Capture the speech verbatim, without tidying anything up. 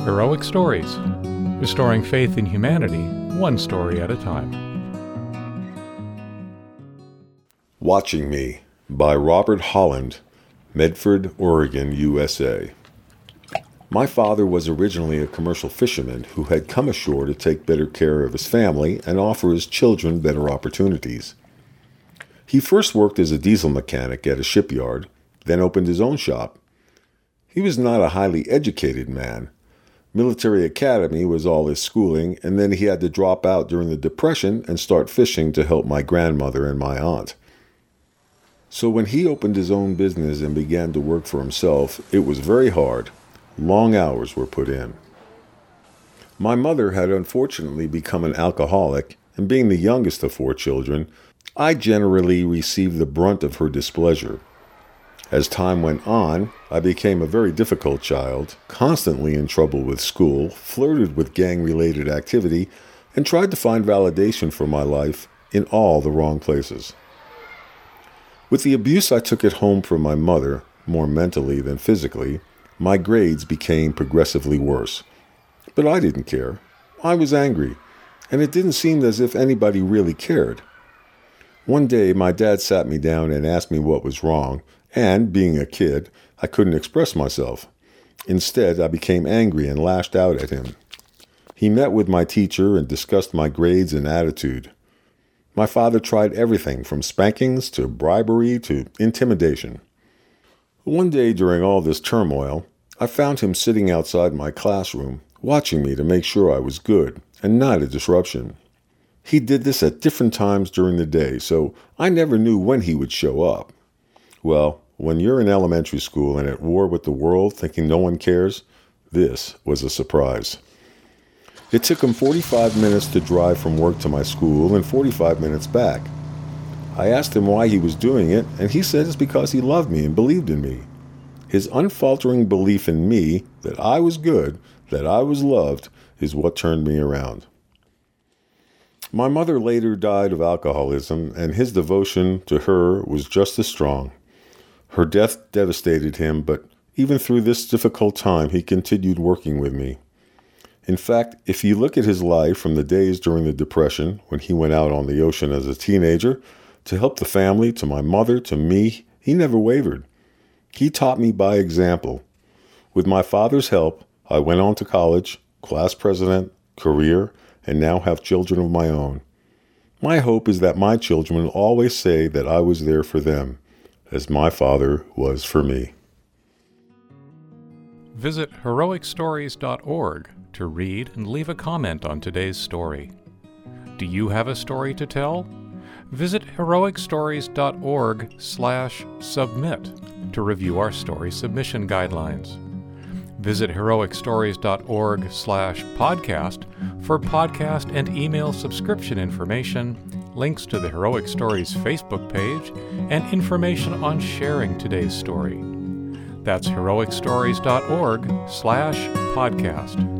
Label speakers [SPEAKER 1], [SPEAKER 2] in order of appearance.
[SPEAKER 1] Heroic Stories, restoring faith in humanity, one story at a time.
[SPEAKER 2] Watching Me by Robert Holland, Medford, Oregon, U S A. My father was originally a commercial fisherman who had come ashore to take better care of his family and offer his children better opportunities. He first worked as a diesel mechanic at a shipyard, then opened his own shop. He was not a highly educated man. Military academy was all his schooling, and then he had to drop out during the Depression and start fishing to help my grandmother and my aunt. So when he opened his own business and began to work for himself, it was very hard. Long hours were put in. My mother had unfortunately become an alcoholic, and being the youngest of four children, I generally received the brunt of her displeasure. As time went on, I became a very difficult child, constantly in trouble with school, flirted with gang-related activity, and tried to find validation for my life in all the wrong places. With the abuse I took at home from my mother, more mentally than physically, my grades became progressively worse. But I didn't care. I was angry, and it didn't seem as if anybody really cared. One day, my dad sat me down and asked me what was wrong, and, being a kid, I couldn't express myself. Instead, I became angry and lashed out at him. He met with my teacher and discussed my grades and attitude. My father tried everything from spankings to bribery to intimidation. One day during all this turmoil, I found him sitting outside my classroom, watching me to make sure I was good and not a disruption. He did this at different times during the day, so I never knew when he would show up. Well, when you're in elementary school and at war with the world, thinking no one cares, this was a surprise. It took him forty-five minutes to drive from work to my school and forty-five minutes back. I asked him why he was doing it, and he said it's because he loved me and believed in me. His unfaltering belief in me, that I was good, that I was loved, is what turned me around. My mother later died of alcoholism, and his devotion to her was just as strong. Her death devastated him, but even through this difficult time, he continued working with me. In fact, if you look at his life from the days during the Depression, when he went out on the ocean as a teenager, to help the family, to my mother, to me, he never wavered. He taught me by example. With my father's help, I went on to college, class president, career, and now have children of my own. My hope is that my children will always say that I was there for them, as my father was for me.
[SPEAKER 1] Visit heroic stories dot org to read and leave a comment on today's story. Do you have a story to tell? Visit heroic stories dot org slash submit to review our story submission guidelines. Visit heroic stories dot org slash podcast for podcast and email subscription information, links to the Heroic Stories Facebook page, and information on sharing today's story. That's heroic stories dot org slash podcast.